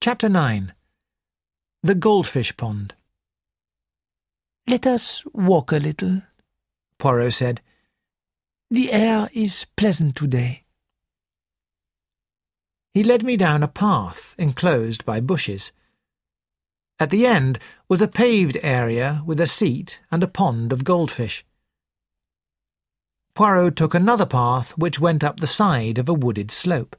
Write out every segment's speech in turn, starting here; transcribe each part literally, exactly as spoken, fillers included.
Chapter nine. The Goldfish Pond. "Let us walk a little," Poirot said. "The air is pleasant today." He led me down a path enclosed by bushes. At the end was a paved area with a seat and a pond of goldfish. Poirot took another path which went up the side of a wooded slope.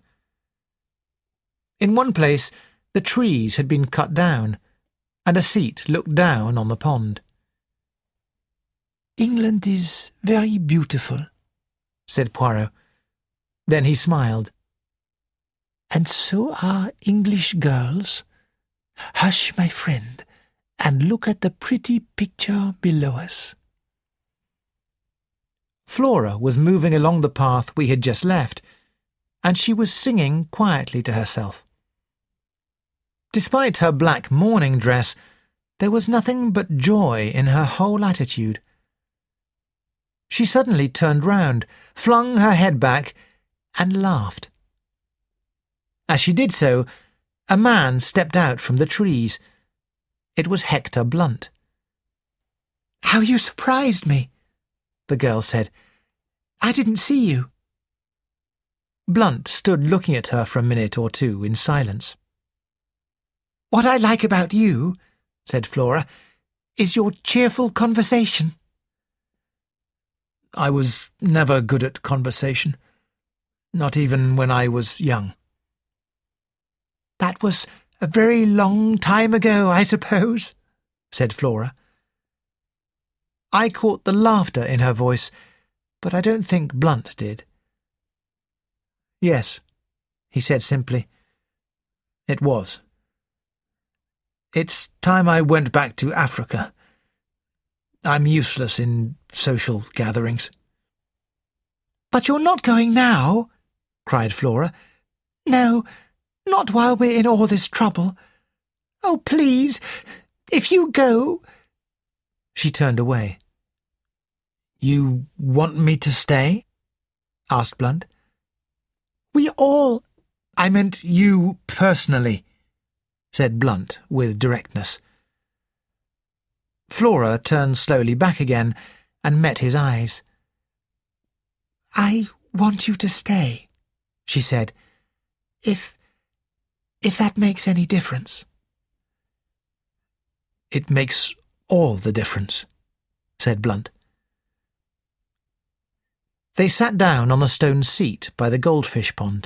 In one place the trees had been cut down, and a seat looked down on the pond. "England is very beautiful," said Poirot. Then he smiled. "And so are English girls. Hush, my friend, and look at the pretty picture below us." Flora was moving along the path we had just left, and she was singing quietly to herself. Despite her black mourning dress, there was nothing but joy in her whole attitude. She suddenly turned round, flung her head back, and laughed. As she did so, a man stepped out from the trees. It was Hector Blunt. "How you surprised me," the girl said. "I didn't see you." Blunt stood looking at her for a minute or two in silence. "What I like about you," said Flora, "is your cheerful conversation." "I was never good at conversation, not even when I was young." "That was a very long time ago, I suppose," said Flora. I caught the laughter in her voice, but I don't think Blunt did. "Yes," he said simply. "It was. It's time I went back to Africa. I'm useless in social gatherings." "But you're not going now," cried Flora. "No, not while we're in all this trouble. Oh, please, if you go—" She turned away. "You want me to stay?" asked Blunt. "We all—" "I meant you personally," said Blunt with directness. Flora turned slowly back again and met his eyes. "I want you to stay," she said, if... if that makes any difference." "It makes all the difference," said Blunt. They sat down on the stone seat by the goldfish pond.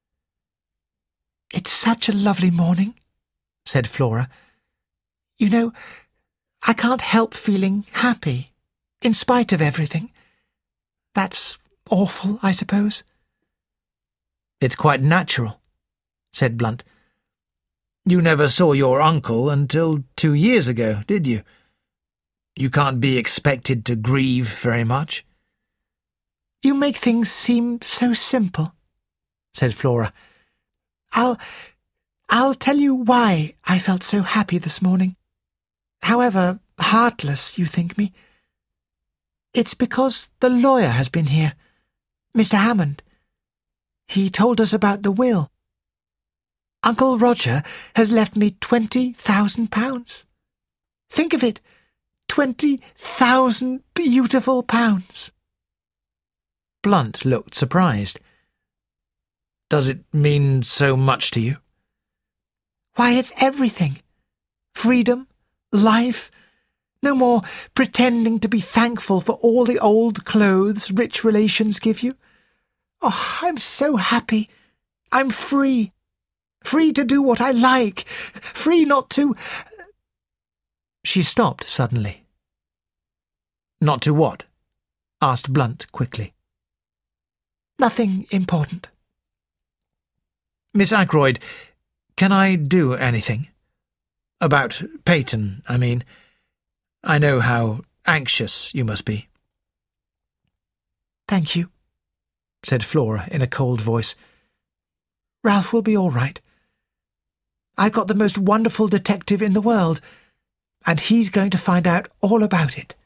"It's such a lovely morning," said Flora. "You know, I can't help feeling happy, in spite of everything. That's awful, I suppose." "It's quite natural," said Blunt. "You never saw your uncle until two years ago, did you? You can't be expected to grieve very much." "You make things seem so simple," said Flora. I'll... I'll tell you why I felt so happy this morning. However heartless you think me. It's because the lawyer has been here, Mister Hammond. He told us about the will. Uncle Roger has left me twenty thousand pounds. Think of it, twenty thousand beautiful pounds. Blunt looked surprised. "Does it mean so much to you?" "Why, it's everything. Freedom, life, no more pretending to be thankful for all the old clothes rich relations give you. Oh, I'm so happy. I'm free. Free to do what I like. Free not to—" She stopped suddenly. "Not to what?" asked Blunt quickly. "Nothing important." "Miss Ackroyd, can I do anything? About Peyton, I mean. I know how anxious you must be." "Thank you," said Flora in a cold voice. "Ralph will be all right. I've got the most wonderful detective in the world, and he's going to find out all about it."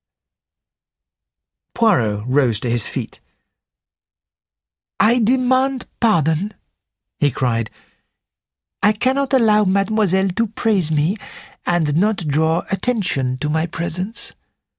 Poirot rose to his feet. "I demand pardon," he cried. I cannot allow mademoiselle to praise me and not draw attention to my presence."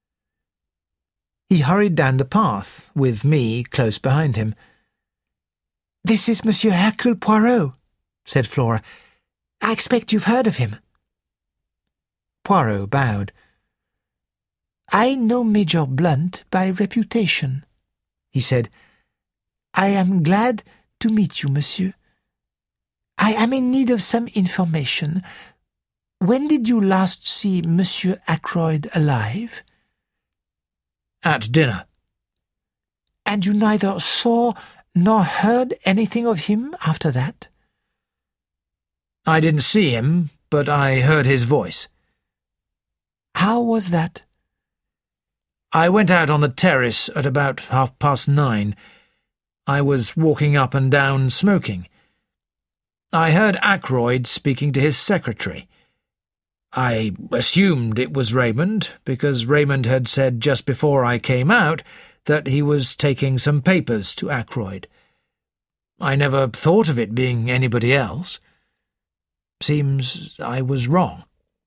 He hurried down the path, with me close behind him. "This is Monsieur Hercule Poirot," said Flora. "I expect you've heard of him." Poirot bowed. "I know Major Blunt by reputation," he said. "I am glad to meet you, monsieur. I am in need of some information. When did you last see Monsieur Ackroyd alive?" "At dinner." "And you neither saw nor heard anything of him after that?" "I didn't see him, but I heard his voice." "How was that?" "I went out on the terrace at about half past nine. I was walking up and down smoking. I heard Ackroyd speaking to his secretary. I assumed it was Raymond, because Raymond had said just before I came out that he was taking some papers to Ackroyd. I never thought of it being anybody else. Seems I was wrong."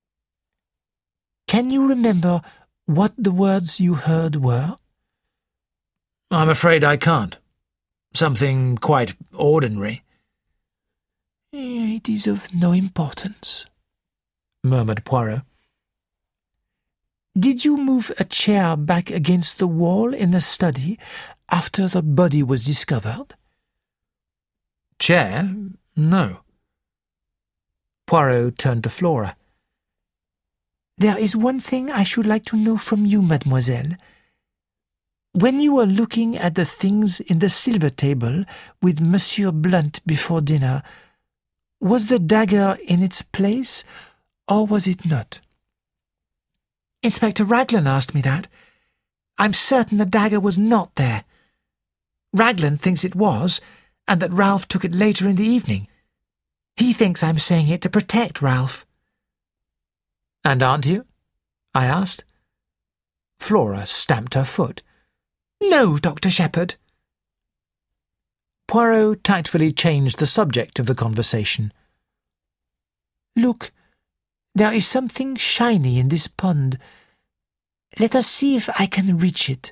"Can you remember what the words you heard were?" "I'm afraid I can't. Something quite ordinary." "It is of no importance," murmured Poirot. "Did you move a chair back against the wall in the study after the body was discovered?" "Chair? No." Poirot turned to Flora. "There is one thing I should like to know from you, mademoiselle. When you were looking at the things in the silver table with Monsieur Blunt before dinner, was the dagger in its place, or was it not?" "Inspector Raglan asked me that. I'm certain the dagger was not there. Raglan thinks it was, and that Ralph took it later in the evening. He thinks I'm saying it to protect Ralph." "And aren't you?" I asked. Flora stamped her foot. "No, Doctor Shepherd." Poirot tactfully changed the subject of the conversation. "Look, there is something shiny in this pond. Let us see if I can reach it."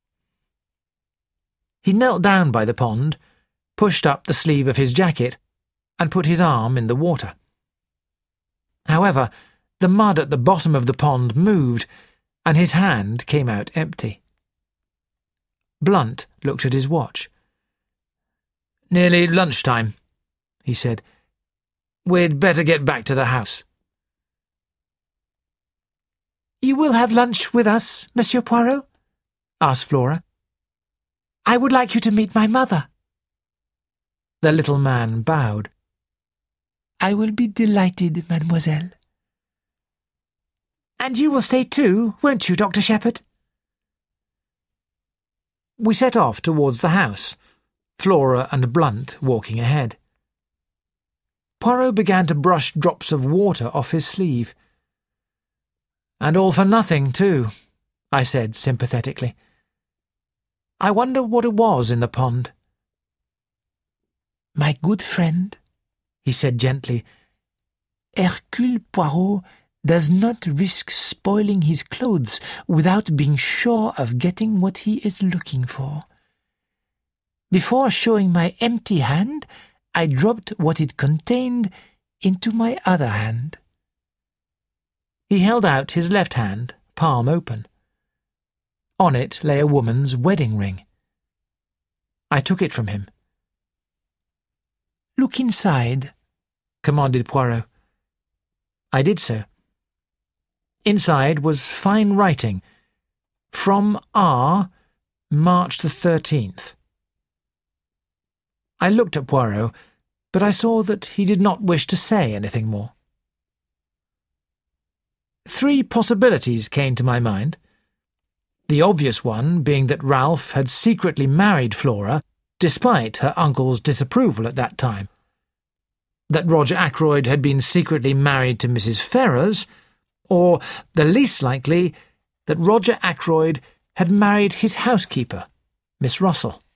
He knelt down by the pond, pushed up the sleeve of his jacket, and put his arm in the water. However, the mud at the bottom of the pond moved, and his hand came out empty. Blunt looked at his watch. "Nearly lunchtime," he said. "We'd better get back to the house." "You will have lunch with us, Monsieur Poirot?" asked Flora. "I would like you to meet my mother." The little man bowed. "I will be delighted, mademoiselle." "And you will stay too, won't you, Doctor Shepherd?" We set off towards the house, Flora and Blunt walking ahead. Poirot began to brush drops of water off his sleeve. "And all for nothing, too," I said sympathetically. "I wonder what it was in the pond." "My good friend," he said gently, "Hercule Poirot does not risk spoiling his clothes without being sure of getting what he is looking for. Before showing my empty hand, I dropped what it contained into my other hand." He held out his left hand, palm open. On it lay a woman's wedding ring. I took it from him. "Look inside," commanded Poirot. I did so. Inside was fine writing. From R, March the thirteenth. I looked at Poirot, but I saw that he did not wish to say anything more. Three possibilities came to my mind. The obvious one being that Ralph had secretly married Flora, despite her uncle's disapproval at that time. That Roger Ackroyd had been secretly married to Missus Ferrars, or, the least likely, that Roger Ackroyd had married his housekeeper, Miss Russell.